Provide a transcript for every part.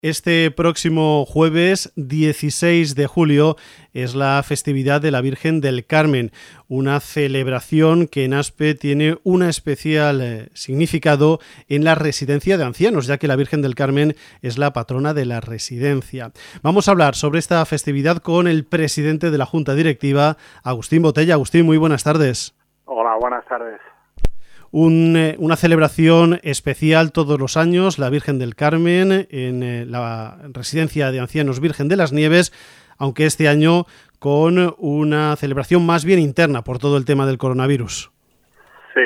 Este próximo jueves 16 de julio es la festividad de la Virgen del Carmen, una celebración que en Aspe tiene un especial significado en la residencia de ancianos, ya que la Virgen del Carmen es la patrona de la residencia. Vamos a hablar sobre esta festividad con el presidente de la Junta Directiva, Agustín Botella. Agustín, muy buenas tardes. Hola, buenas tardes. Una celebración especial todos los años, la Virgen del Carmen, en la residencia de ancianos Virgen de las Nieves, aunque este año con una celebración más bien interna por todo el tema del coronavirus. Sí,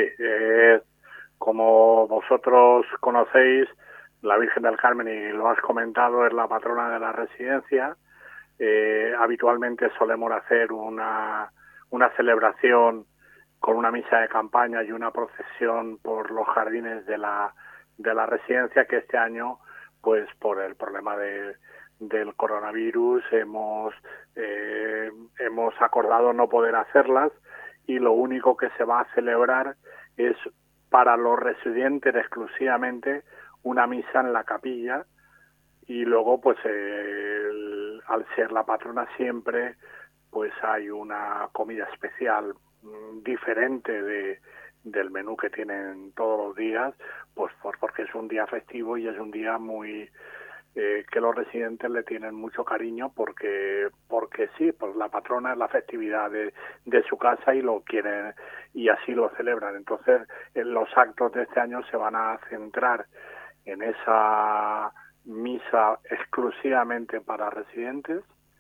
como vosotros conocéis, la Virgen del Carmen, y lo has comentado, es la patrona de la residencia. Habitualmente solemos hacer una celebración con una misa de campaña y una procesión por los jardines de la residencia, que este año, pues por el problema del coronavirus, hemos acordado no poder hacerlas, y lo único que se va a celebrar es para los residentes exclusivamente una misa en la capilla, y luego pues al ser la patrona siempre pues hay una comida especial diferente del menú que tienen todos los días, pues porque es un día festivo y es un día muy que los residentes le tienen mucho cariño porque sí, pues la patrona es la festividad de su casa y lo quieren y así lo celebran. Entonces los actos de este año se van a centrar en esa misa exclusivamente para residentes.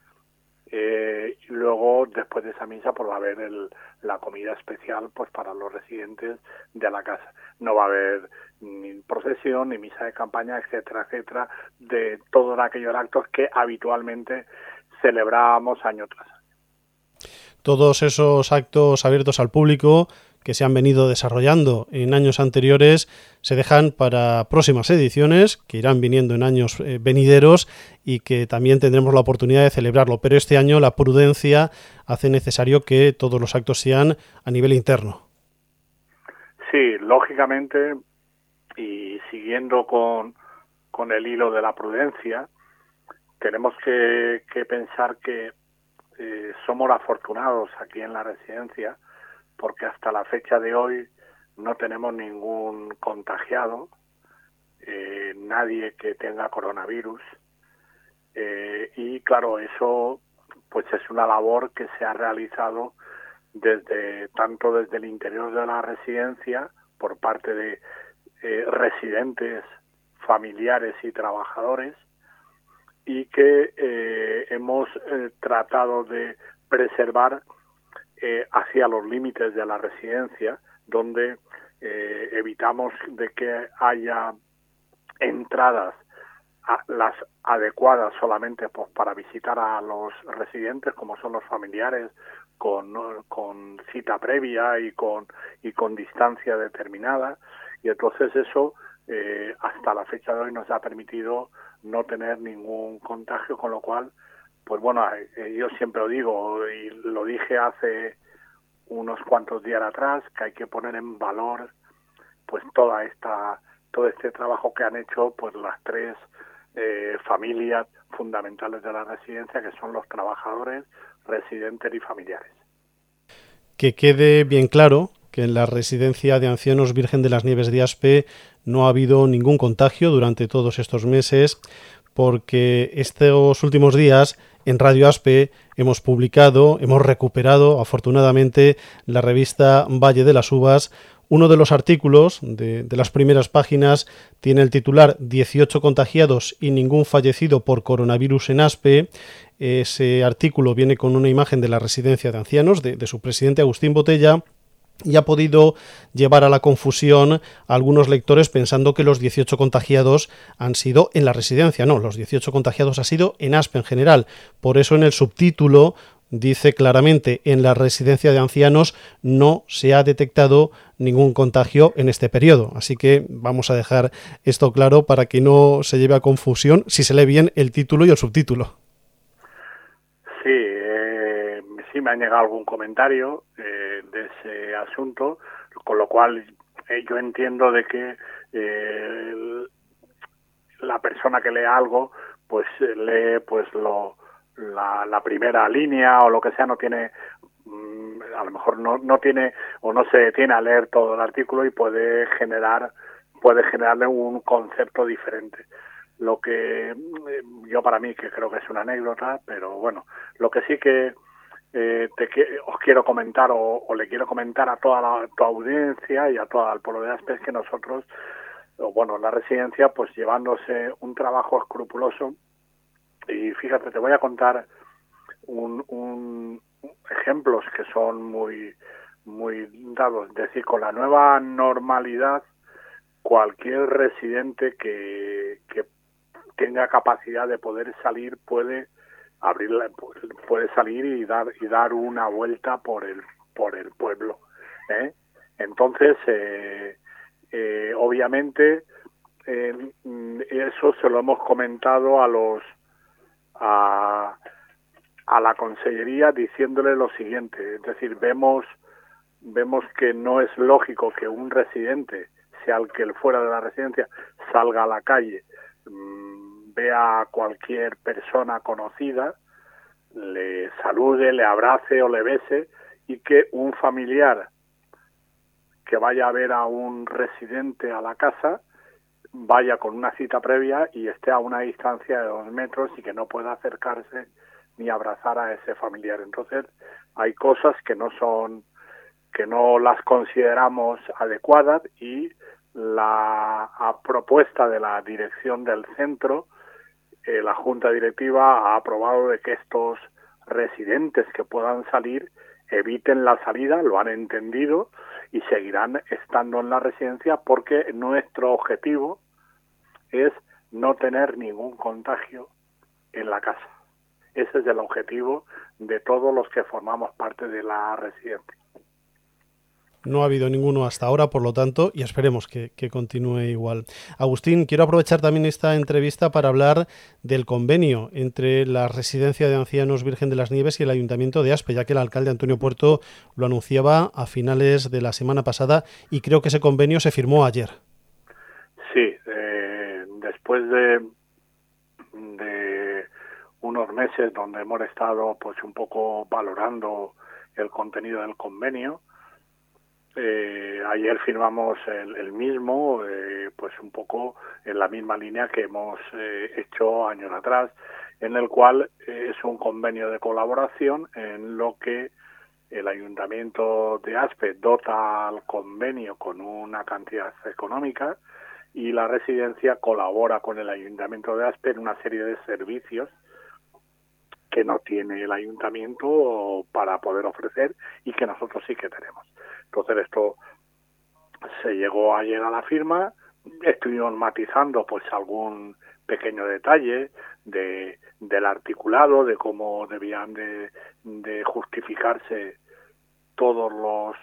Y luego, después de esa misa, pues va a haber la comida especial pues para los residentes de la casa. No va a haber ni procesión, ni misa de campaña, etcétera, etcétera, de todos aquellos actos que habitualmente celebrábamos año tras año. Todos esos actos abiertos al público que se han venido desarrollando en años anteriores se dejan para próximas ediciones que irán viniendo en años venideros y que también tendremos la oportunidad de celebrarlo, pero este año la prudencia hace necesario que todos los actos sean a nivel interno. Sí, lógicamente, y siguiendo con el hilo de la prudencia, tenemos que pensar que somos afortunados aquí en la residencia, porque hasta la fecha de hoy no tenemos ningún contagiado, nadie que tenga coronavirus, y claro, eso pues es una labor que se ha realizado tanto desde el interior de la residencia por parte de residentes, familiares y trabajadores, y que hemos tratado de preservar hacia los límites de la residencia, donde evitamos de que haya entradas las adecuadas solamente pues para visitar a los residentes, como son los familiares, con cita previa y con distancia determinada, y entonces eso hasta la fecha de hoy nos ha permitido no tener ningún contagio, con lo cual pues bueno, yo siempre lo digo y lo dije hace unos cuantos días atrás, que hay que poner en valor pues todo este trabajo que han hecho pues las tres familias fundamentales de la residencia, que son los trabajadores, residentes y familiares. Que quede bien claro que en la residencia de ancianos Virgen de las Nieves de Aspe no ha habido ningún contagio durante todos estos meses, porque estos últimos días en Radio Aspe hemos recuperado afortunadamente la revista Valle de las Uvas. Uno de los artículos de las primeras páginas tiene el titular 18 contagiados y ningún fallecido por coronavirus en Aspe. Ese artículo viene con una imagen de la residencia de ancianos de su presidente Agustín Botella, y ha podido llevar a la confusión a algunos lectores pensando que los 18 contagiados han sido en la residencia. No, los 18 contagiados ha sido en Aspe en general. Por eso en el subtítulo dice claramente: en la residencia de ancianos no se ha detectado ningún contagio en este periodo. Así que vamos a dejar esto claro para que no se lleve a confusión si se lee bien el título y el subtítulo. Sí, me ha llegado algún comentario de ese asunto, con lo cual yo entiendo de que la persona que lea algo pues lee pues la primera línea o lo que sea, no tiene, a lo mejor no tiene o no se detiene a leer todo el artículo y puede generarle un concepto diferente. Lo que yo, para mí, que creo que es una anécdota, pero bueno, lo que sí que os quiero comentar o le quiero comentar a toda tu audiencia y a todo el pueblo de Aspe es que nosotros, bueno, la residencia, pues llevándose un trabajo escrupuloso. Y fíjate, te voy a contar ejemplos que son muy dados. Es decir, con la nueva normalidad, cualquier residente que tenga capacidad de poder salir puede salir y dar una vuelta por el pueblo, ¿eh? Entonces, obviamente, eso se lo hemos comentado a la consellería, diciéndole lo siguiente. Es decir, vemos que no es lógico que un residente, sea el que fuera de la residencia, salga a la calle, vea a cualquier persona conocida, le salude, le abrace o le bese, y que un familiar que vaya a ver a un residente a la casa vaya con una cita previa y esté a una distancia de 2 metros y que no pueda acercarse ni abrazar a ese familiar. Entonces, hay cosas que no las consideramos adecuadas, y la propuesta de la dirección del centro, la Junta Directiva ha aprobado de que estos residentes que puedan salir eviten la salida, lo han entendido, y seguirán estando en la residencia, porque nuestro objetivo es no tener ningún contagio en la casa. Ese es el objetivo de todos los que formamos parte de la residencia. No ha habido ninguno hasta ahora, por lo tanto, y esperemos que continúe igual. Agustín, quiero aprovechar también esta entrevista para hablar del convenio entre la Residencia de Ancianos Virgen de las Nieves y el Ayuntamiento de Aspe, ya que el alcalde Antonio Puerto lo anunciaba a finales de la semana pasada y creo que ese convenio se firmó ayer. Sí, después de unos meses donde hemos estado pues un poco valorando el contenido del convenio, ayer firmamos el mismo, pues un poco en la misma línea que hemos hecho años atrás, en el cual es un convenio de colaboración en lo que el Ayuntamiento de Aspe dota al convenio con una cantidad económica, y la residencia colabora con el Ayuntamiento de Aspe en una serie de servicios que no tiene el ayuntamiento para poder ofrecer y que nosotros sí que tenemos. Entonces, esto se llegó ayer a la firma. Estuvimos matizando pues algún pequeño detalle del articulado, de cómo debían de justificarse todos los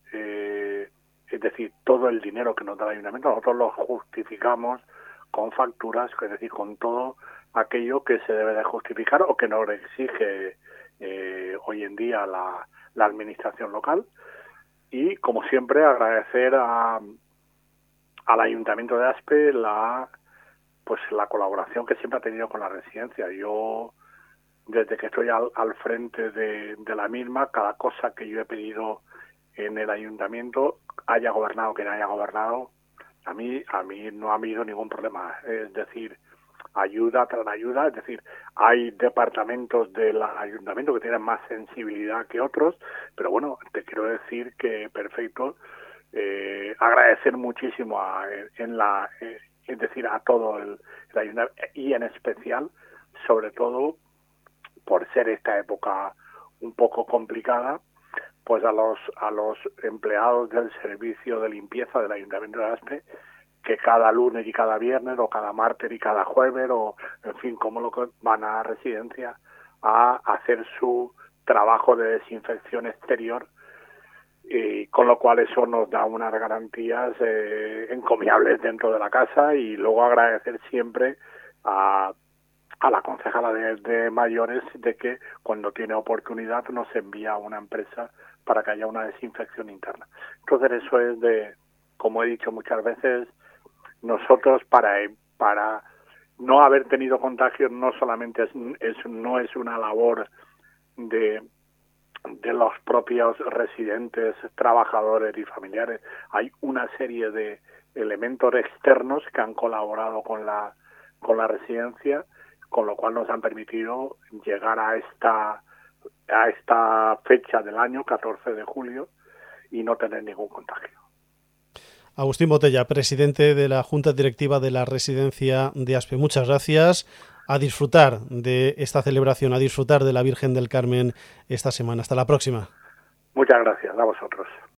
es decir, todo el dinero que nos da el ayuntamiento. Nosotros lo justificamos con facturas, es decir, con todo aquello que se debe de justificar o que nos exige hoy en día la administración local. Y, como siempre, agradecer al Ayuntamiento de Aspe la colaboración que siempre ha tenido con la residencia. Yo, desde que estoy al frente de la misma, cada cosa que yo he pedido en el ayuntamiento, haya gobernado quien haya gobernado, a mí no ha habido ningún problema. Es decir, ayuda tras ayuda. Es decir, hay departamentos del ayuntamiento que tienen más sensibilidad que otros, pero bueno, te quiero decir que perfecto. Agradecer muchísimo es decir, a todo el ayuntamiento, y en especial, sobre todo, por ser esta época un poco complicada, pues a los empleados del servicio de limpieza del Ayuntamiento de Aspe, que cada lunes y cada viernes, o cada martes y cada jueves, o en fin, como lo que van a residencia a hacer su trabajo de desinfección exterior, y con lo cual eso nos da unas garantías encomiables dentro de la casa. Y luego agradecer siempre a la concejala de mayores de que cuando tiene oportunidad nos envía a una empresa para que haya una desinfección interna. Entonces, eso es como he dicho muchas veces, nosotros para no haber tenido contagios no solamente no es una labor de los propios residentes, trabajadores y familiares. Hay una serie de elementos externos que han colaborado con la residencia, con lo cual nos han permitido llegar a esta fecha del año, 14 de julio, y no tener ningún contagio. Agustín Botella, presidente de la Junta Directiva de la Residencia de Aspe. Muchas gracias. A disfrutar de esta celebración, a disfrutar de la Virgen del Carmen esta semana. Hasta la próxima. Muchas gracias a vosotros.